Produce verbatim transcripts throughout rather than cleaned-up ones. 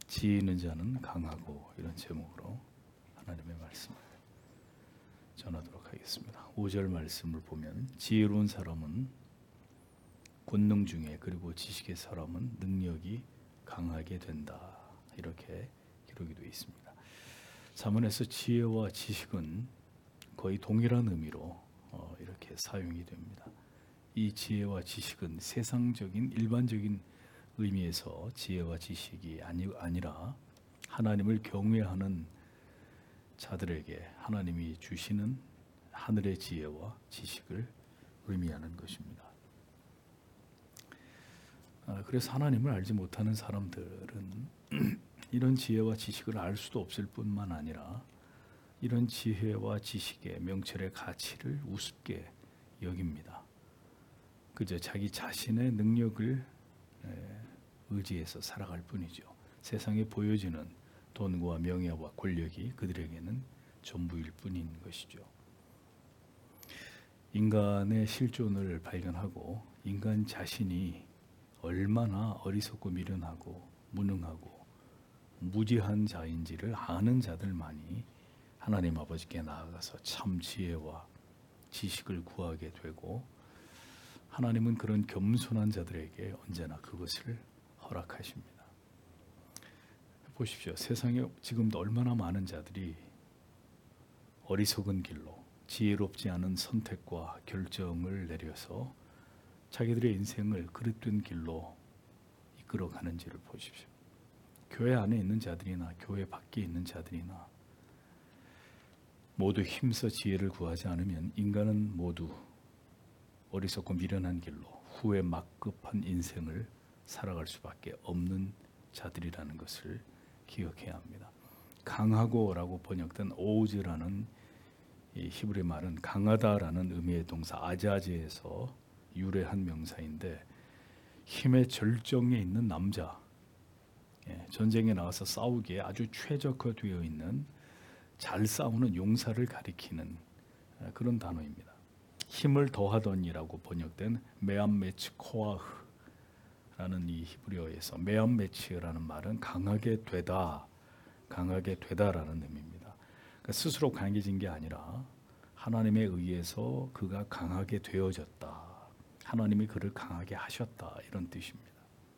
지혜 있는 자는 강하고, 이런 제목으로 하나님의 말씀을 전하도록 하겠습니다. 오 절 말씀을 보면 지혜로운 사람은 권능 중에, 그리고 지식의 사람은 능력이 강하게 된다, 이렇게 기록이 되어 있습니다. 잠언에서 지혜와 지식은 거의 동일한 의미로 어, 이렇게 사용이 됩니다. 이 지혜와 지식은 세상적인 일반적인 의미에서 지혜와 지식이 아니, 아니라 하나님을 경외하는 자들에게 하나님이 주시는 하늘의 지혜와 지식을 의미하는 것입니다. 아, 그래서 하나님을 알지 못하는 사람들은 이런 지혜와 지식을 알 수도 없을 뿐만 아니라 이런 지혜와 지식의 명철의 가치를 우습게 여깁니다. 그저 자기 자신의 능력을 의지해서 살아갈 뿐이죠. 세상에 보여지는 돈과 명예와 권력이 그들에게는 전부일 뿐인 것이죠. 인간의 실존을 발견하고 인간 자신이 얼마나 어리석고 미련하고 무능하고 무지한 자인지를 아는 자들만이 하나님 아버지께 나아가서 참 지혜와 지식을 구하게 되고, 하나님은 그런 겸손한 자들에게 언제나 그것을 허락하십니다. 보십시오. 세상에 지금도 얼마나 많은 자들이 어리석은 길로, 지혜롭지 않은 선택과 결정을 내려서 자기들의 인생을 그릇된 길로 이끌어가는지를 보십시오. 교회 안에 있는 자들이나 교회 밖에 있는 자들이나 모두 힘써 지혜를 구하지 않으면 인간은 모두 어리석고 미련한 길로 후회 막급한 인생을 살아갈 수밖에 없는 자들이라는 것을 기억해야 합니다. 강하고라고 번역된 오즈라는 이 히브리 말은 강하다라는 의미의 동사 아자제에서 유래한 명사인데, 힘의 절정에 있는 남자, 전쟁에 나가서 싸우기에 아주 최적화되어 있는 잘 싸우는 용사를 가리키는 그런 단어입니다. 힘을 더하더니라고 번역된 메암메츠 코아흐라는 이 히브리어에서 메암메츠라는 말은 강하게 되다, 강하게 되다라는 의미입니다. 그러니까 스스로 강해진 게 아니라 하나님에 의해서 그가 강하게 되어졌다, 하나님이 그를 강하게 하셨다, 이런 뜻입니다.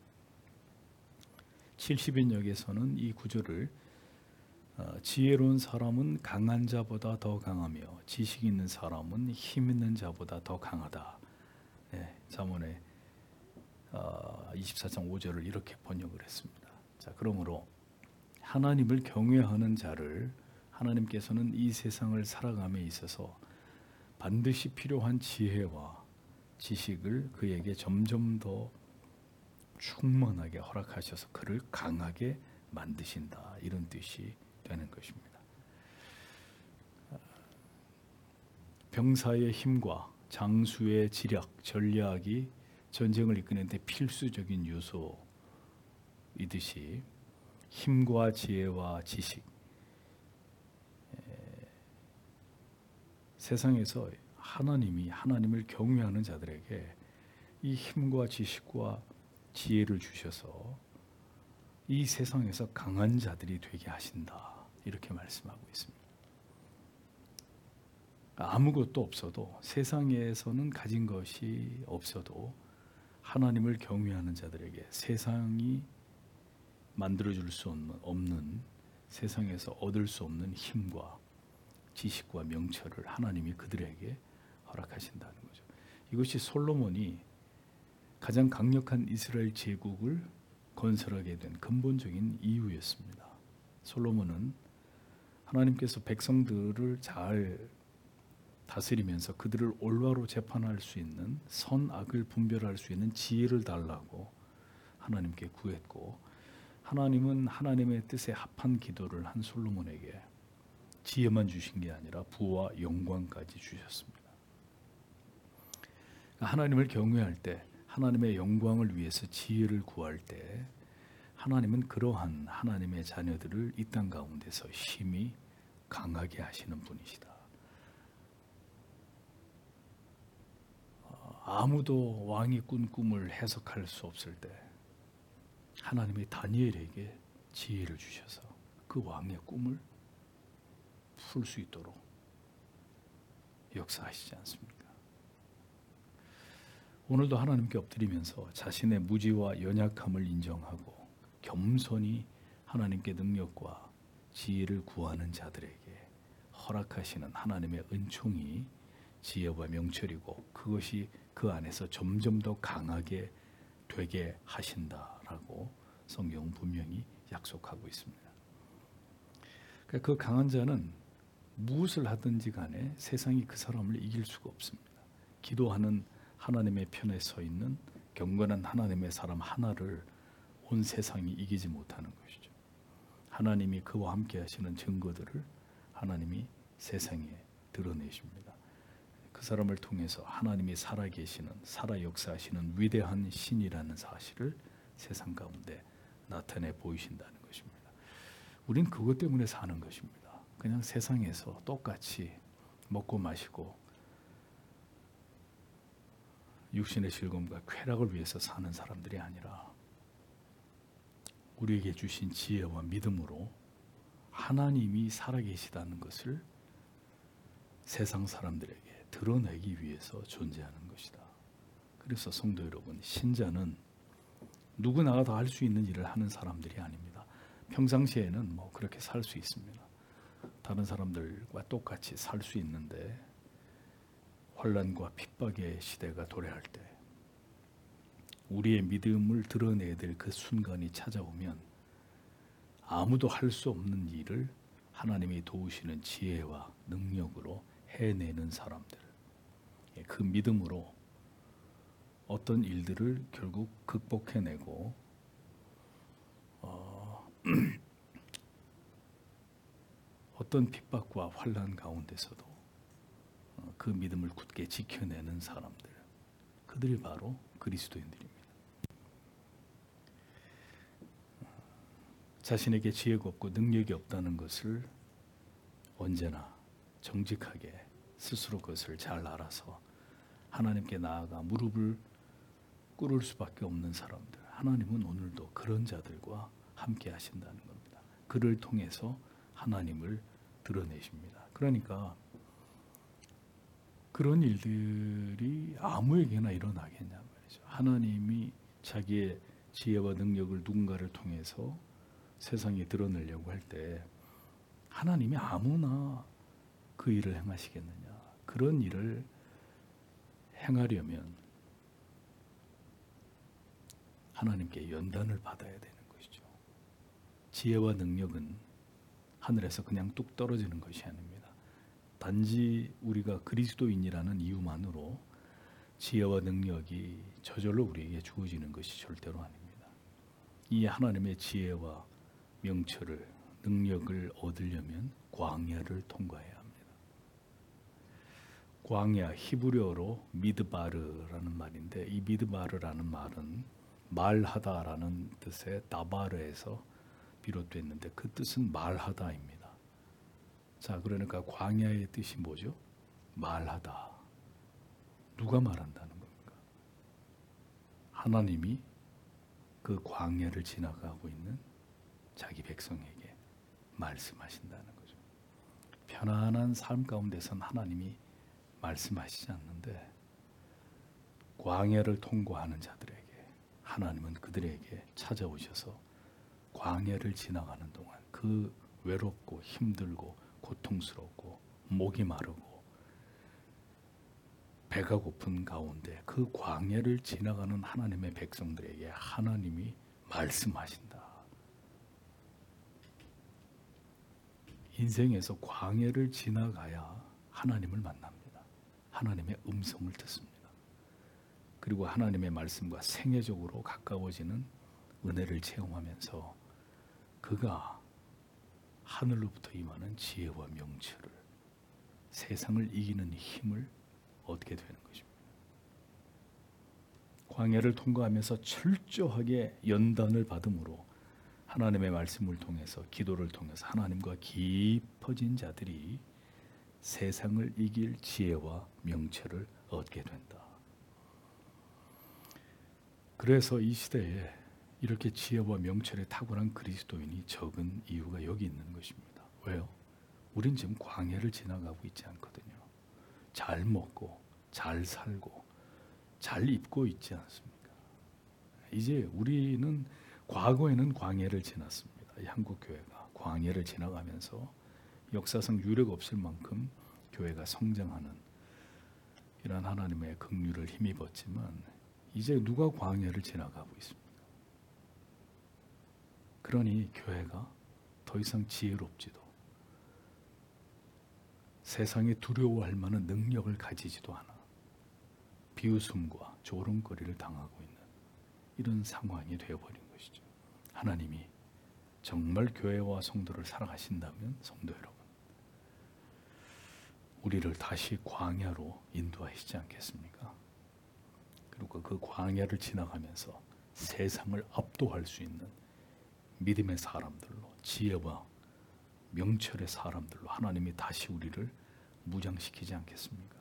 칠십 인역에서는 이 구절을 어, 지혜로운 사람은 강한 자보다 더 강하며 지식 있는 사람은 힘 있는 자보다 더 강하다. 예, 잠언의 어, 이십사 장 오 절을 이렇게 번역을 했습니다. 자, 그러므로 하나님을 경외하는 자를 하나님께서는 이 세상을 살아감에 있어서 반드시 필요한 지혜와 지식을 그에게 점점 더 충만하게 허락하셔서 그를 강하게 만드신다, 이런 뜻이 되는 것입니다. 병사의 힘과 장수의 지략, 전략이 전쟁을 이끄는 데 필수적인 요소이듯이 힘과 지혜와 지식, 세상에서 하나님이 하나님을 경외하는 자들에게 이 힘과 지식과 지혜를 주셔서 이 세상에서 강한 자들이 되게 하신다, 이렇게 말씀하고 있습니다. 아무것도 없어도, 세상에서는 가진 것이 없어도 하나님을 경외하는 자들에게 세상이 만들어줄 수 없는, 없는 세상에서 얻을 수 없는 힘과 지식과 명철을 하나님이 그들에게 허락하신다는 거죠. 이것이 솔로몬이 가장 강력한 이스라엘 제국을 건설하게 된 근본적인 이유였습니다. 솔로몬은 하나님께서 백성들을 잘 다스리면서 그들을 올바로 재판할 수 있는, 선악을 분별할 수 있는 지혜를 달라고 하나님께 구했고, 하나님은 하나님의 뜻에 합한 기도를 한 솔로몬에게 지혜만 주신 게 아니라 부와 영광까지 주셨습니다. 하나님을 경외할 때, 하나님의 영광을 위해서 지혜를 구할 때 하나님은 그러한 하나님의 자녀들을 이 땅 가운데서 힘이 강하게 하시는 분이시다. 아무도 왕이 꾼 꿈을 해석할 수 없을 때 하나님이 다니엘에게 지혜를 주셔서 그 왕의 꿈을 풀 수 있도록 역사하시지 않습니까? 오늘도 하나님께 엎드리면서 자신의 무지와 연약함을 인정하고 겸손히 하나님께 능력과 지혜를 구하는 자들에게 허락하시는 하나님의 은총이 지혜와 명철이고 그것이 그 안에서 점점 더 강하게 되게 하신다라고 성경은 분명히 약속하고 있습니다. 그 강한 자는 무엇을 하든지 간에 세상이 그 사람을 이길 수가 없습니다. 기도하는 하나님의 편에 서 있는 경건한 하나님의 사람 하나를 온 세상이 이기지 못하는 것이죠. 하나님이 그와 함께 하시는 증거들을 하나님이 세상에 드러내십니다. 그 사람을 통해서 하나님이 살아계시는, 살아 역사하시는 위대한 신이라는 사실을 세상 가운데 나타내 보이신다는 것입니다. 우린 그것 때문에 사는 것입니다. 그냥 세상에서 똑같이 먹고 마시고 육신의 즐거움과 쾌락을 위해서 사는 사람들이 아니라 우리에게 주신 지혜와 믿음으로 하나님이 살아계시다는 것을 세상 사람들에게 드러내기 위해서 존재하는 것이다. 그래서 성도 여러분, 신자는 누구나가 다 할 수 있는 일을 하는 사람들이 아닙니다. 평상시에는 뭐 그렇게 살 수 있습니다. 다른 사람들과 똑같이 살 수 있는데 환난과 핍박의 시대가 도래할 때 우리의 믿음을 드러내야 될 그 순간이 찾아오면 아무도 할 수 없는 일을 하나님이 도우시는 지혜와 능력으로 해내는 사람들, 그 믿음으로 어떤 일들을 결국 극복해내고 어, 어떤 핍박과 환난 가운데서도 그 믿음을 굳게 지켜내는 사람들, 그들이 바로 그리스도인들입니다. 자신에게 지혜가 없고 능력이 없다는 것을 언제나 정직하게 스스로 그것을 잘 알아서 하나님께 나아가 무릎을 꿇을 수밖에 없는 사람들, 하나님은 오늘도 그런 자들과 함께 하신다는 겁니다. 그를 통해서 하나님을 드러내십니다. 그러니까 그런 일들이 아무에게나 일어나겠냐 말이죠. 하나님이 자기의 지혜와 능력을 누군가를 통해서 세상에 드러내려고 할 때 하나님이 아무나 그 일을 행하시겠느냐. 그런 일을 행하려면 하나님께 연단을 받아야 되는 것이죠. 지혜와 능력은 하늘에서 그냥 뚝 떨어지는 것이 아닙니다. 단지 우리가 그리스도인이라는 이유만으로 지혜와 능력이 저절로 우리에게 주어지는 것이 절대로 아닙니다. 이 하나님의 지혜와 명철을, 능력을 얻으려면 광야를 통과해야 합니다. 광야, 히브리어로 미드바르라는 말인데 이 미드바르라는 말은 말하다라는 뜻의 다바르에서 비롯됐는데 그 뜻은 말하다입니다. 자, 그러니까 광야의 뜻이 뭐죠? 말하다. 누가 말한다는 겁니까? 하나님이 그 광야를 지나가고 있는 자기 백성에게 말씀하신다는 거죠. 편안한 삶 가운데선 하나님이 말씀하시지 않는데 광야를 통과하는 자들에게 하나님은 그들에게 찾아오셔서 광야를 지나가는 동안 그 외롭고 힘들고 고통스럽고 목이 마르고 배가 고픈 가운데 그 광야를 지나가는 하나님의 백성들에게 하나님이 말씀하신다. 인생에서 광야를 지나가야 하나님을 만납니다. 하나님의 음성을 듣습니다. 그리고 하나님의 말씀과 생애적으로 가까워지는 은혜를 체험하면서 그가 하늘로부터 임하는 지혜와 명철을, 세상을 이기는 힘을 얻게 되는 것입니다. 광야를 통과하면서 철저하게 연단을 받음으로 하나님의 말씀을 통해서, 기도를 통해서 하나님과 깊어진 자들이 세상을 이길 지혜와 명철을 얻게 된다. 그래서 이 시대에 이렇게 지혜와 명철에 탁월한 그리스도인이 적은 이유가 여기 있는 것입니다. 왜요? 우린 지금 광야를 지나가고 있지 않거든요. 잘 먹고 잘 살고 잘 입고 있지 않습니까? 이제 우리는 과거에는 광야를 지났습니다. 이 한국 교회가 광야를 지나가면서 역사상 유례가 없을 만큼 교회가 성장하는 이런 하나님의 긍휼을 힘입었지만 이제 누가 광야를 지나가고 있습니까? 그러니 교회가 더 이상 지혜롭지도 세상에 두려워할 만한 능력을 가지지도 않아 비웃음과 조롱거리를 당하고 있는 이런 상황이 되어버린 것이죠. 하나님이 정말 교회와 성도를 사랑하신다면 성도 여러분, 우리를 다시 광야로 인도하시지 않겠습니까? 그리고 그 광야를 지나가면서 세상을 압도할 수 있는 믿음의 사람들로, 지혜와 명철의 사람들로 하나님이 다시 우리를 무장시키지 않겠습니까?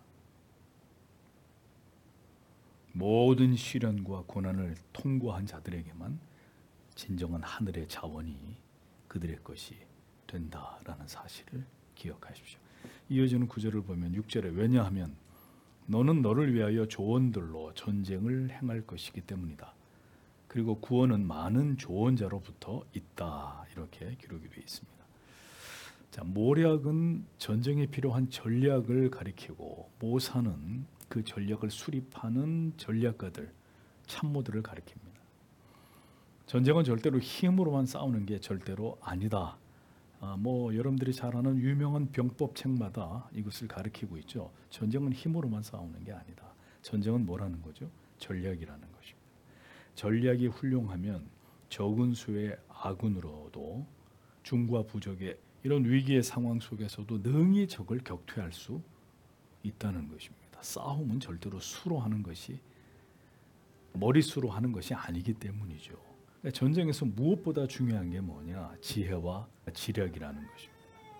모든 시련과 고난을 통과한 자들에게만 진정한 하늘의 자원이 그들의 것이 된다라는 사실을 기억하십시오. 이어지는 구절을 보면 육 절에 왜냐하면 너는 너를 위하여 조언들로 전쟁을 행할 것이기 때문이다. 그리고 구원은 많은 조언자로부터 있다. 이렇게 기록이 되어 있습니다. 자, 모략은 전쟁에 필요한 전략을 가리키고 모사는 그 전략을 수립하는 전략가들, 참모들을 가리킵니다. 전쟁은 절대로 힘으로만 싸우는 게 절대로 아니다. 아, 뭐 여러분들이 잘 아는 유명한 병법책마다 이것을 가리키고 있죠. 전쟁은 힘으로만 싸우는 게 아니다. 전쟁은 뭐라는 거죠? 전략이라는 것입니다. 전략이 훌륭하면 적은 수의 아군으로도 중과 부적의 이런 위기의 상황 속에서도 능히 적을 격퇴할 수 있다는 것입니다. 싸움은 절대로 수로 하는 것이 머릿수로 하는 것이 아니기 때문이죠. 전쟁에서 무엇보다 중요한 게 뭐냐? 지혜와 지략이라는 것입니다.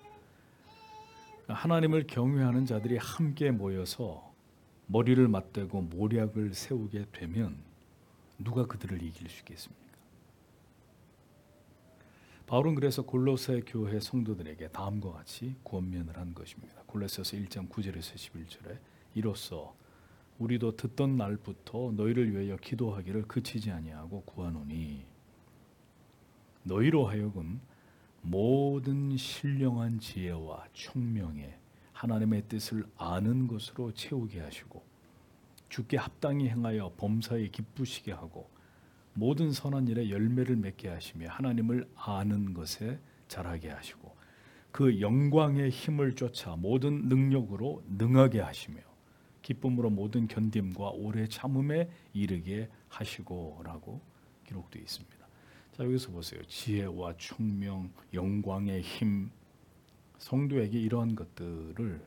하나님을 경외하는 자들이 함께 모여서 머리를 맞대고 모략을 세우게 되면 누가 그들을 이길 수 있겠습니까? 바울은 그래서 골로새 교회 성도들에게 다음과 같이 권면을 한 것입니다. 골로새서 일 장 구 절에서 십일 절에 이로써 우리도 듣던 날부터 너희를 위하여 기도하기를 그치지 아니하고 구하노니 너희로 하여금 모든 신령한 지혜와 총명에 하나님의 뜻을 아는 것으로 채우게 하시고 주께 합당히 행하여 범사에 기쁘시게 하고 모든 선한 일에 열매를 맺게 하시며 하나님을 아는 것에 자라게 하시고 그 영광의 힘을 쫓아 모든 능력으로 능하게 하시며 기쁨으로 모든 견딤과 오래 참음에 이르게 하시고라고 기록되어 있습니다. 자, 여기서 보세요. 지혜와 총명, 영광의 힘, 성도에게 이러한 것들을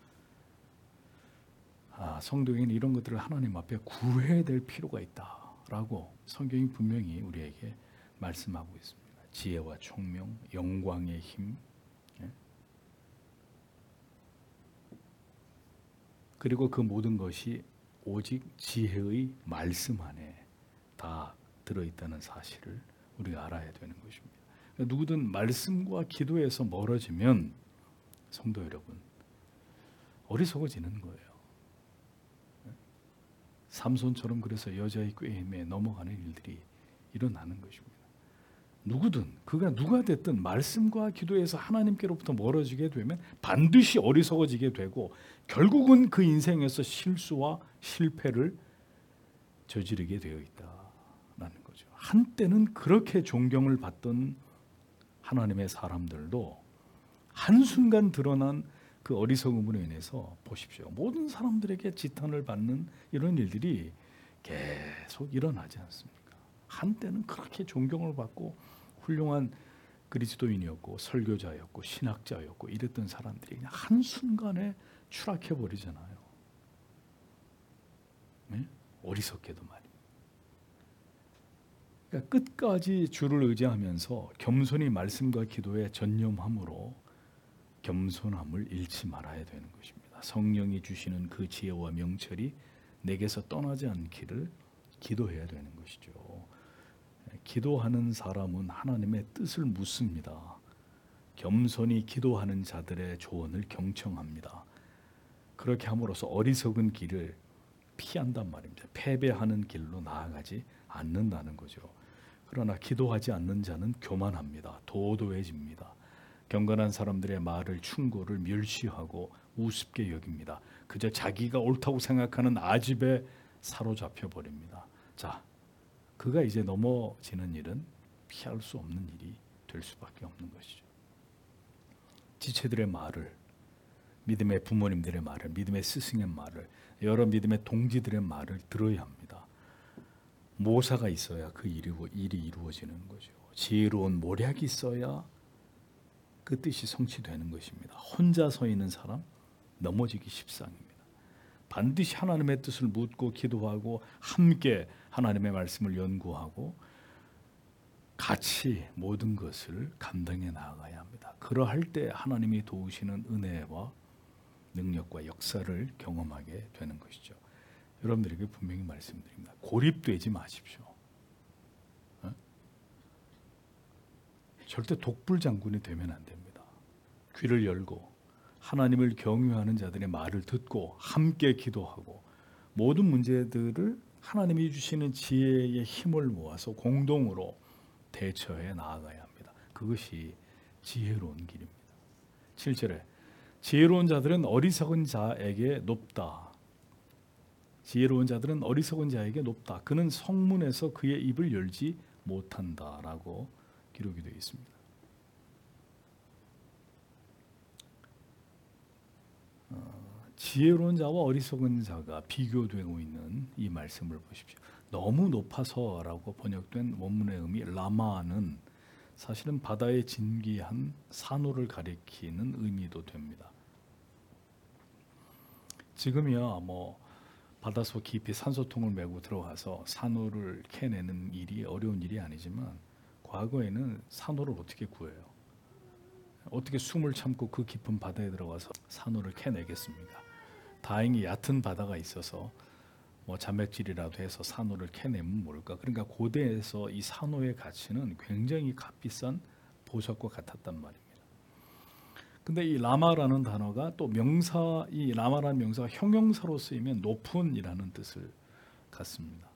아, 성도에게는 이런 것들을 하나님 앞에 구해야 될 필요가 있다라고 성경이 분명히 우리에게 말씀하고 있습니다. 지혜와 총명, 영광의 힘, 예? 그리고 그 모든 것이 오직 지혜의 말씀 안에 다 들어있다는 사실을 우리가 알아야 되는 것입니다. 누구든 말씀과 기도에서 멀어지면 성도 여러분 어리석어지는 거예요. 삼손처럼 그래서 여자의 꾀임에 넘어가는 일들이 일어나는 것입니다. 누구든 그가 누가 됐든 말씀과 기도에서 하나님께로부터 멀어지게 되면 반드시 어리석어지게 되고 결국은 그 인생에서 실수와 실패를 저지르게 되어 있다라는 거죠. 한때는 그렇게 존경을 받던 하나님의 사람들도 한순간 드러난 그 어리석음으로 인해서 보십시오. 모든 사람들에게 지탄을 받는 이런 일들이 계속 일어나지 않습니까? 한때는 그렇게 존경을 받고 훌륭한 그리스도인이었고 설교자였고 신학자였고 이랬던 사람들이 그냥 한순간에 추락해버리잖아요. 네? 어리석게도 말입니다. 그러니까 끝까지 주를 의지하면서 겸손히 말씀과 기도에 전념함으로 겸손함을 잃지 말아야 되는 것입니다. 성령이 주시는 그 지혜와 명철이 내게서 떠나지 않기를 기도해야 되는 것이죠. 기도하는 사람은 하나님의 뜻을 묻습니다. 겸손히 기도하는 자들의 조언을 경청합니다. 그렇게 함으로써 어리석은 길을 피한단 말입니다. 패배하는 길로 나아가지 않는다는 거죠. 그러나 기도하지 않는 자는 교만합니다. 도도해집니다. 경건한 사람들의 말을 충고를 멸시하고 우습게 여깁니다. 그저 자기가 옳다고 생각하는 아집에 사로잡혀 버립니다. 자, 그가 이제 넘어지는 일은 피할 수 없는 일이 될 수밖에 없는 것이죠. 지체들의 말을, 믿음의 부모님들의 말을, 믿음의 스승의 말을, 여러 믿음의 동지들의 말을 들어야 합니다. 모사가 있어야 그 일이, 일이 이루어지는 거죠. 지혜로운 모략이 있어야 그 뜻이 성취되는 것입니다. 혼자 서 있는 사람 넘어지기 십상입니다. 반드시 하나님의 뜻을 묻고 기도하고 함께 하나님의 말씀을 연구하고 같이 모든 것을 감당해 나아가야 합니다. 그러할 때 하나님이 도우시는 은혜와 능력과 역사를 경험하게 되는 것이죠. 여러분들에게 분명히 말씀드립니다. 고립되지 마십시오. 어? 절대 독불장군이 되면 안 됩니다. 귀를 열고 하나님을 경외하는 자들의 말을 듣고 함께 기도하고 모든 문제들을 하나님이 주시는 지혜의 힘을 모아서 공동으로 대처해 나아가야 합니다. 그것이 지혜로운 길입니다. 칠 절에 지혜로운 자들은 어리석은 자에게 높다. 지혜로운 자들은 어리석은 자에게 높다. 그는 성문에서 그의 입을 열지 못한다라고 기록이 되어 있습니다. 어, 지혜로운 자와 어리석은 자가 비교되고 있는 이 말씀을 보십시오. 너무 높아서라고 번역된 원문의 의미 라마는 사실은 바다의 진귀한 산호를 가리키는 의미도 됩니다. 지금이야 뭐 바닷속 깊이 산소통을 메고 들어가서 산호를 캐내는 일이 어려운 일이 아니지만 과거에는 산호를 어떻게 구해요? 어떻게 숨을 참고 그 깊은 바다에 들어가서 산호를 캐내겠습니까? 다행히 얕은 바다가 있어서 뭐 잔맥질이라도 해서 산호를 캐내면 모를까. 그러니까 고대에서 이 산호의 가치는 굉장히 값비싼 보석과 같았단 말입니다. 근데 이 라마라는 단어가 또 명사, 이 라마라는 명사가 형용사로 쓰이면 높은이라는 뜻을 갖습니다.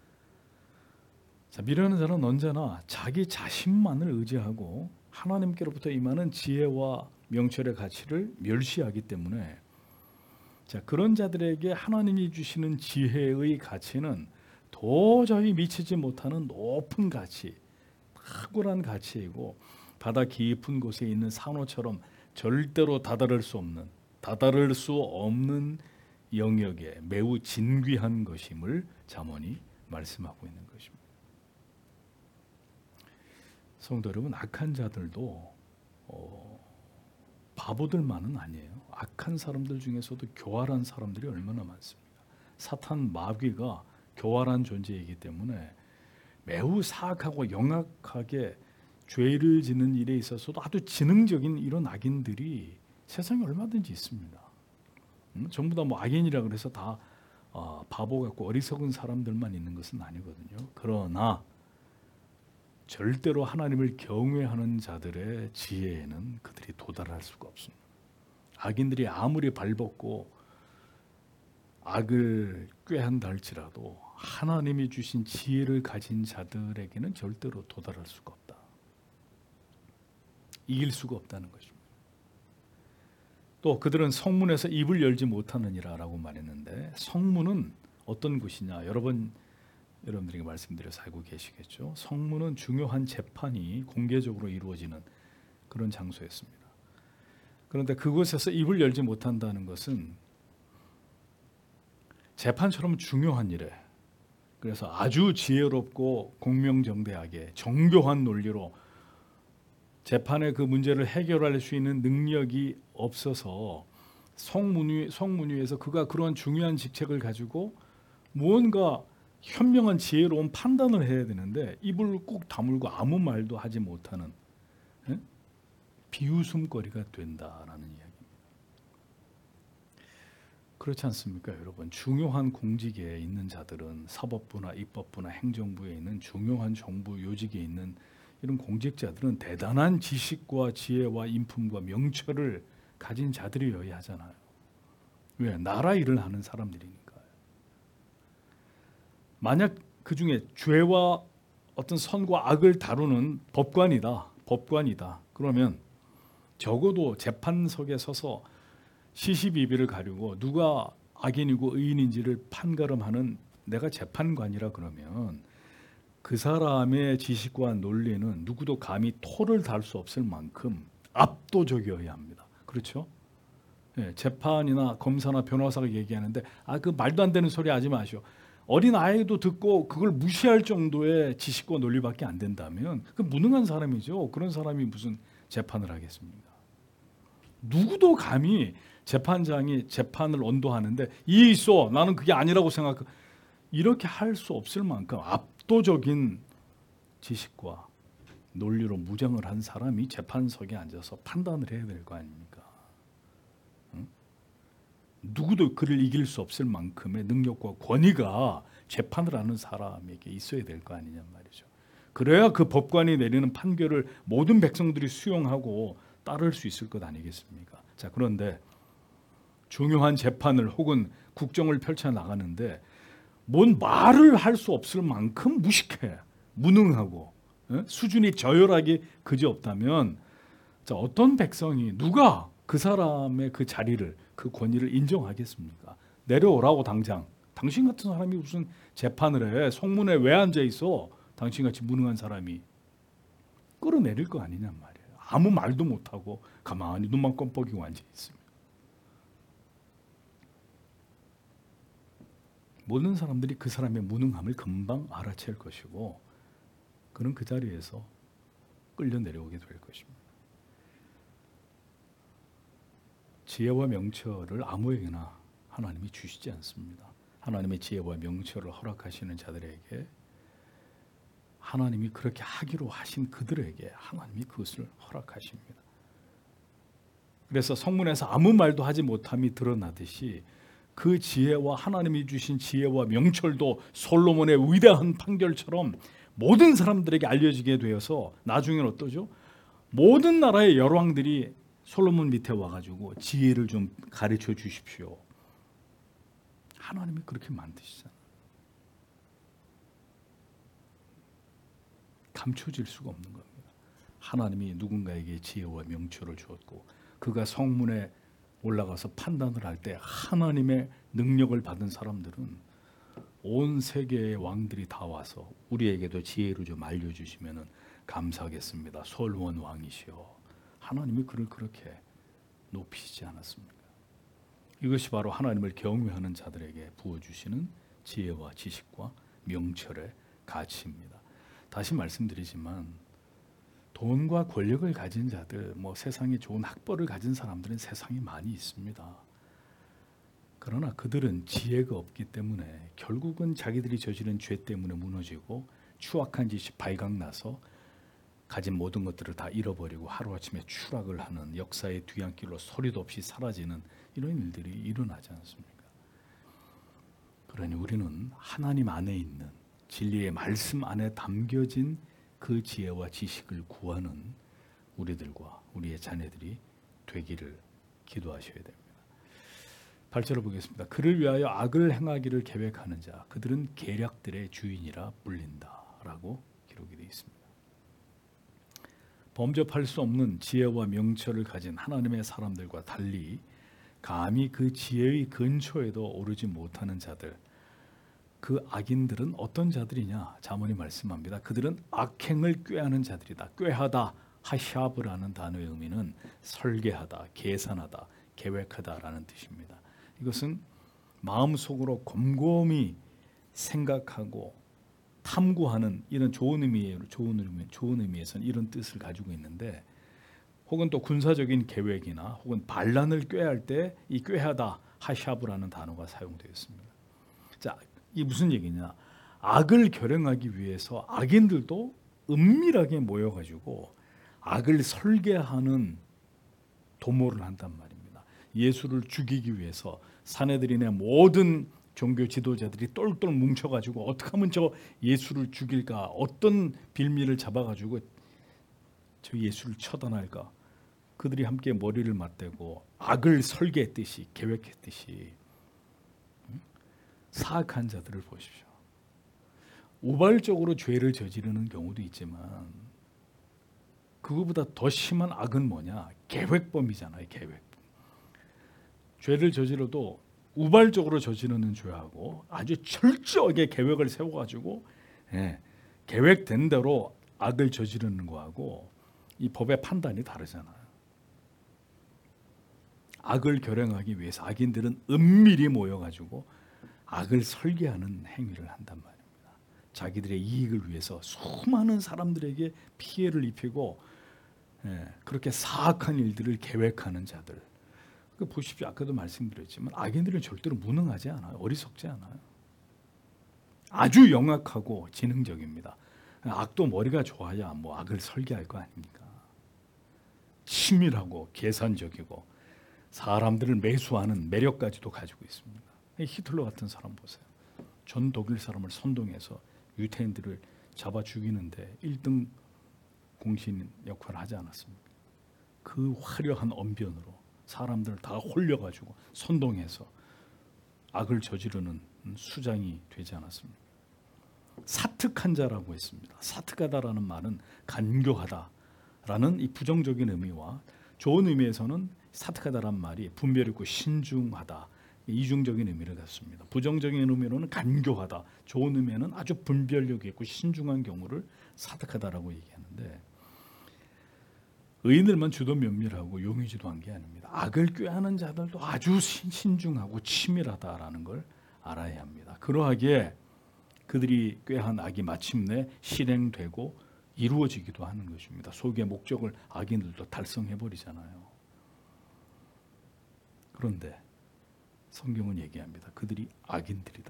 자, 미련한 자는 언제나 자기 자신만을 의지하고 하나님께로부터 임하는 지혜와 명철의 가치를 멸시하기 때문에 자, 그런 자들에게 하나님이 주시는 지혜의 가치는 도저히 미치지 못하는 높은 가치, 탁월한 가치이고 바다 깊은 곳에 있는 산호처럼 절대로 다다를 수 없는, 다다를 수 없는 영역에 매우 진귀한 것임을 잠언이 말씀하고 있는 것입니다. 성도 여러분, 악한 자들도 어, 바보들만은 아니에요. 악한 사람들 중에서도 교활한 사람들이 얼마나 많습니까? 사탄 마귀가 교활한 존재이기 때문에 매우 사악하고 영악하게 죄를 짓는 일에 있어서도 아주 지능적인 이런 악인들이 세상에 얼마든지 있습니다. 음? 전부 다 뭐 악인이라 그래서 다 어, 바보 같고 어리석은 사람들만 있는 것은 아니거든요. 그러나 절대로 하나님을 경외하는 자들의 지혜에는 그들이 도달할 수가 없습니다. 악인들이 아무리 발벗고 악을 꾀한다 할지라도 하나님이 주신 지혜를 가진 자들에게는 절대로 도달할 수가 없다. 이길 수가 없다는 것입니다. 또 그들은 성문에서 입을 열지 못하느니라 라고 말했는데 성문은 어떤 곳이냐? 여러 번 여러분들에게 말씀드려서 알고 계시겠죠. 성문은 중요한 재판이 공개적으로 이루어지는 그런 장소였습니다. 그런데 그곳에서 입을 열지 못한다는 것은 재판처럼 중요한 일에, 그래서 아주 지혜롭고 공명정대하게 정교한 논리로 재판의 그 문제를 해결할 수 있는 능력이 없어서 성문, 성문 위에서 그가 그런 중요한 직책을 가지고 무언가 현명한 지혜로운 판단을 해야 되는데 입을 꾹 다물고 아무 말도 하지 못하는 에? 비웃음거리가 된다라는 이야기입니다. 그렇지 않습니까, 여러분? 중요한 공직에 있는 자들은 사법부나 입법부나 행정부에 있는 중요한 정부 요직에 있는 이런 공직자들은 대단한 지식과 지혜와 인품과 명철을 가진 자들이어야 하잖아요. 왜? 나라 일을 하는 사람들이니까요. 만약 그 중에 죄와 어떤 선과 악을 다루는 법관이다, 법관이다. 그러면 적어도 재판석에 서서 시시비비를 가리고 누가 악인이고 의인인지를 판가름하는 내가 재판관이라 그러면 그 사람의 지식과 논리는 누구도 감히 토를 달 수 없을 만큼 압도적이어야 합니다. 그렇죠? 예, 재판이나 검사나 변호사가 얘기하는데 아, 그 말도 안 되는 소리 하지 마시오. 어린 아이도 듣고 그걸 무시할 정도의 지식과 논리밖에 안 된다면 그 무능한 사람이죠. 그런 사람이 무슨 재판을 하겠습니까? 누구도 감히 재판장이 재판을 언도하는데 이해 있어, 나는 그게 아니라고 생각, 이렇게 할 수 없을 만큼 압도적인 지식과 논리로 무장을 한 사람이 재판석에 앉아서 판단을 해야 될 거 아닙니까? 응? 누구도 그를 이길 수 없을 만큼의 능력과 권위가 재판을 하는 사람에게 있어야 될 거 아니냔 말이죠. 그래야 그 법관이 내리는 판결을 모든 백성들이 수용하고 따를 수 있을 것 아니겠습니까? 자, 그런데 중요한 재판을 혹은 국정을 펼쳐 나가는데 뭔 말을 할 수 없을 만큼 무식해, 무능하고 에? 수준이 저열하게 그지없다면 자, 어떤 백성이 누가 그 사람의 그 자리를, 그 권위를 인정하겠습니까? 내려오라고 당장. 당신 같은 사람이 무슨 재판을 해? 송문에 왜 앉아 있어? 당신같이 무능한 사람이. 끌어내릴 거 아니냔 말이에요. 아무 말도 못하고 가만히 눈만 껌뻑이고 앉아 있으면. 모든 사람들이 그 사람의 무능함을 금방 알아챌 것이고 그는 그 자리에서 끌려 내려오게 될 것입니다. 지혜와 명철을 아무에게나 하나님이 주시지 않습니다. 하나님의 지혜와 명철을 허락하시는 자들에게 하나님이 그렇게 하기로 하신 그들에게 하나님이 그것을 허락하십니다. 그래서 성문에서 아무 말도 하지 못함이 드러나듯이 그 지혜와 하나님이 주신 지혜와 명철도 솔로몬의 위대한 판결처럼 모든 사람들에게 알려지게 되어서 나중에는 어떠죠? 모든 나라의 열왕들이 솔로몬 밑에 와가지고 지혜를 좀 가르쳐 주십시오. 하나님이 그렇게 만드시잖아요. 감춰질 수가 없는 겁니다. 하나님이 누군가에게 지혜와 명철을 주었고 그가 성문에 올라가서 판단을 할 때 하나님의 능력을 받은 사람들은 온 세계의 왕들이 다 와서 우리에게도 지혜를 좀 알려주시면 감사하겠습니다. 솔몬 왕이시여. 하나님이 그를 그렇게 높이시지 않았습니까? 이것이 바로 하나님을 경외하는 자들에게 부어주시는 지혜와 지식과 명철의 가치입니다. 다시 말씀드리지만 돈과 권력을 가진 자들, 뭐 세상에 좋은 학벌을 가진 사람들은 세상에 많이 있습니다. 그러나 그들은 지혜가 없기 때문에 결국은 자기들이 저지른 죄 때문에 무너지고 추악한 짓이 발각나서 가진 모든 것들을 다 잃어버리고 하루아침에 추락을 하는 역사의 뒤안길로 소리도 없이 사라지는 이런 일들이 일어나지 않습니까? 그러니 우리는 하나님 안에 있는 진리의 말씀 안에 담겨진 그 지혜와 지식을 구하는 우리들과 우리의 자녀들이 되기를 기도하셔야 됩니다. 팔 절을 보겠습니다. 그를 위하여 악을 행하기를 계획하는 자 그들은 계략들의 주인이라 불린다라고 기록이 되어 있습니다. 범접할 수 없는 지혜와 명철을 가진 하나님의 사람들과 달리 감히 그 지혜의 근처에도 오르지 못하는 자들, 그 악인들은 어떤 자들이냐? 잠언이 말씀합니다. 그들은 악행을 꾀하는 자들이다. 꾀하다, 하샤브라는 단어의 의미는 설계하다, 계산하다, 계획하다라는 뜻입니다. 이것은 마음속으로 곰곰이 생각하고 탐구하는 이런 좋은 의미예요. 좋은 의미, 좋은 의미에서는 이런 뜻을 가지고 있는데, 혹은 또 군사적인 계획이나 혹은 반란을 꾀할 때 이 꾀하다, 하샤브라는 단어가 사용되었습니다. 자, 이게 무슨 얘기냐? 악을 결행하기 위해서 악인들도 은밀하게 모여가지고 악을 설계하는 도모를 한단 말입니다. 예수를 죽이기 위해서 사내들이나 모든 종교 지도자들이 똘똘 뭉쳐가지고 어떻게 하면 저 예수를 죽일까, 어떤 빌미를 잡아가지고 저 예수를 처단할까. 그들이 함께 머리를 맞대고 악을 설계했듯이, 계획했듯이. 사악한 자들을 보십시오. 우발적으로 죄를 저지르는 경우도 있지만 그거보다 더 심한 악은 뭐냐? 계획범이잖아요. 계획범. 죄를 저지러도 우발적으로 저지르는 죄하고 아주 철저하게 계획을 세워가지고 예, 계획된 대로 악을 저지르는 거하고 이 법의 판단이 다르잖아요. 악을 결행하기 위해서 악인들은 은밀히 모여가지고 악을 설계하는 행위를 한단 말입니다. 자기들의 이익을 위해서 수많은 사람들에게 피해를 입히고 예, 그렇게 사악한 일들을 계획하는 자들. 그 보십시오. 아까도 말씀드렸지만 악인들은 절대로 무능하지 않아요. 어리석지 않아요. 아주 영악하고 지능적입니다. 악도 머리가 좋아야 뭐 악을 설계할 거 아닙니까? 치밀하고 계산적이고 사람들을 매수하는 매력까지도 가지고 있습니다. 히틀러 같은 사람 보세요. 전 독일 사람을 선동해서 유태인들을 잡아 죽이는데 일 등 공신 역할을 하지 않았습니까? 그 화려한 언변으로 사람들을 다 홀려가지고 선동해서 악을 저지르는 수장이 되지 않았습니까? 사특한 자라고 했습니다. 사특하다라는 말은 간교하다라는 이 부정적인 의미와 좋은 의미에서는 사특하다라는 말이 분별 있고 신중하다, 이중적인 의미를 갖습니다. 부정적인 의미로는 간교하다, 좋은 의미에는 아주 분별력 있고 신중한 경우를 사특하다라고 얘기하는데 의인들만 주도 면밀하고 용의주도한 게 아닙니다. 악을 꾀하는 자들도 아주 신중하고 치밀하다라는 걸 알아야 합니다. 그러하기에 그들이 꾀한 악이 마침내 실행되고 이루어지기도 하는 것입니다. 소유의 목적을 악인들도 달성해버리잖아요. 그런데 성경은 얘기합니다. 그들이 악인들이다.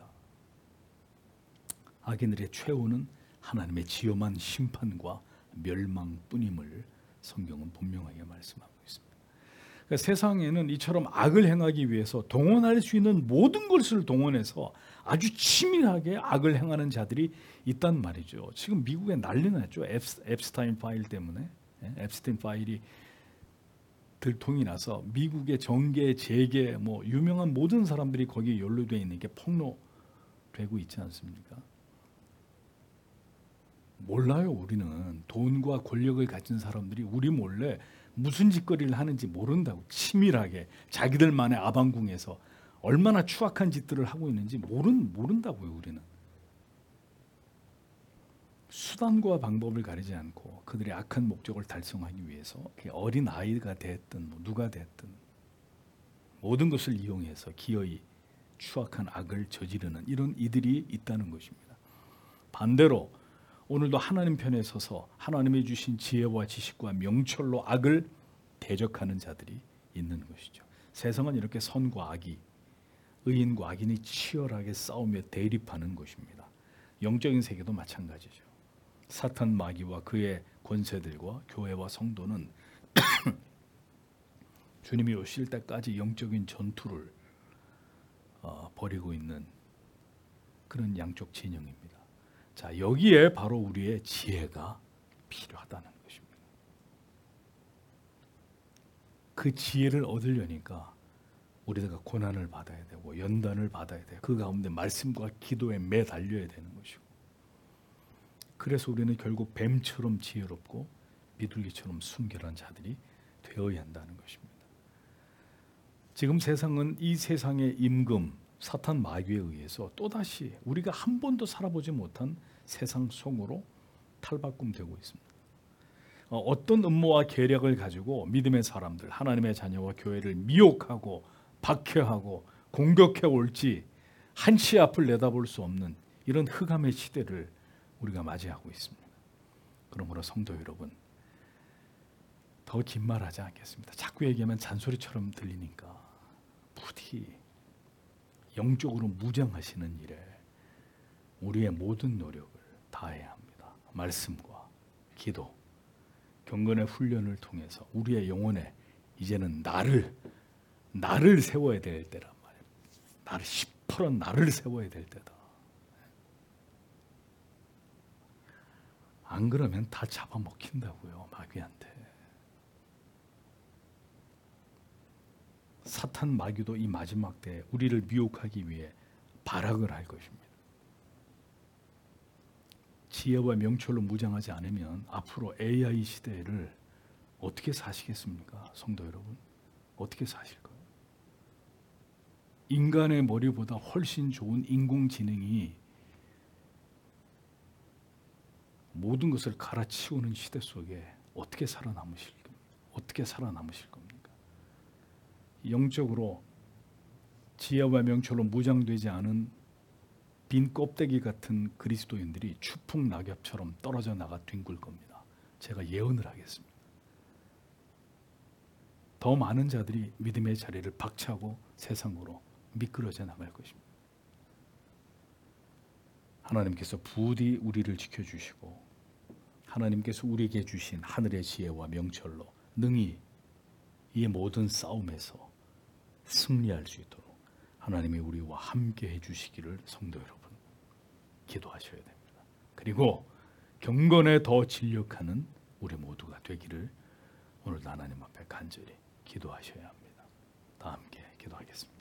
악인들의 최후는 하나님의 지엄한 심판과 멸망뿐임을 성경은 분명하게 말씀하고 있습니다. 그러니까 세상에는 이처럼 악을 행하기 위해서 동원할 수 있는 모든 것을 동원해서 아주 치밀하게 악을 행하는 자들이 있단 말이죠. 지금 미국에 난리 났죠. 앱스타인 파일 때문에. 앱스타인 파일이 들통이 나서 미국의 정계, 재계, 뭐 유명한 모든 사람들이 거기에 연루되어 있는 게 폭로되고 있지 않습니까? 몰라요. 우리는 돈과 권력을 가진 사람들이 우리 몰래 무슨 짓거리를 하는지 모른다고. 치밀하게 자기들만의 아방궁에서 얼마나 추악한 짓들을 하고 있는지 모른, 모른다고요. 우리는 수단과 방법을 가리지 않고 그들의 악한 목적을 달성하기 위해서 어린 아이가 됐든 뭐 누가 됐든 모든 것을 이용해서 기어이 추악한 악을 저지르는 이런 이들이 있다는 것입니다. 반대로 오늘도 하나님 편에 서서 하나님이 주신 지혜와 지식과 명철로 악을 대적하는 자들이 있는 것이죠. 세상은 이렇게 선과 악이, 의인과 악인이 치열하게 싸우며 대립하는 것입니다. 영적인 세계도 마찬가지죠. 사탄 마귀와 그의 권세들과 교회와 성도는 주님이 오실 때까지 영적인 전투를 어, 벌이고 있는 그런 양쪽 진영입니다. 자, 여기에 바로 우리의 지혜가 필요하다는 것입니다. 그 지혜를 얻으려니까 우리가 고난을 받아야 되고 연단을 받아야 돼요. 그 가운데 말씀과 기도에 매달려야 되는 것이고, 그래서 우리는 결국 뱀처럼 지혜롭고 비둘기처럼 순결한 자들이 되어야 한다는 것입니다. 지금 세상은 이 세상의 임금 사탄 마귀에 의해서 또다시 우리가 한 번도 살아보지 못한 세상 속으로 탈바꿈되고 있습니다. 어떤 음모와 계략을 가지고 믿음의 사람들, 하나님의 자녀와 교회를 미혹하고 박해하고 공격해 올지 한치 앞을 내다볼 수 없는 이런 흑암의 시대를 우리가 맞이하고 있습니다. 그러므로 성도 여러분, 더 긴 말 하지 않겠습니다. 자꾸 얘기하면 잔소리처럼 들리니까 부디 영적으로 무장하시는 일에 우리의 모든 노력을 다해야 합니다. 말씀과 기도, 경건의 훈련을 통해서 우리의 영혼에 이제는 나를 나를 세워야 될 때란 말이에요. 나를 시퍼런 나를 세워야 될 때다. 안 그러면 다 잡아먹힌다고요, 마귀한테. 사탄 마귀도 이 마지막 때 우리를 미혹하기 위해 발악을 할 것입니다. 지혜와 명철로 무장하지 않으면 앞으로 에이아이 시대를 어떻게 사시겠습니까? 성도 여러분, 어떻게 사실 거예요? 인간의 머리보다 훨씬 좋은 인공지능이 모든 것을 갈아치우는 시대 속에 어떻게 살아남으실 겁니까? 어떻게 살아남으실 겁니까? 영적으로 지혜와 명철로 무장되지 않은 빈 껍데기 같은 그리스도인들이 추풍 낙엽처럼 떨어져 나가 뒹굴 겁니다. 제가 예언을 하겠습니다. 더 많은 자들이 믿음의 자리를 박차고 세상으로 미끄러져 나갈 것입니다. 하나님께서 부디 우리를 지켜주시고 하나님께서 우리에게 주신 하늘의 지혜와 명철로 능히 이 모든 싸움에서 승리할 수 있도록 하나님이 우리와 함께 해주시기를 성도 여러분 기도하셔야 됩니다. 그리고 경건에 더 진력하는 우리 모두가 되기를 오늘도 하나님 앞에 간절히 기도하셔야 합니다. 다 함께 기도하겠습니다.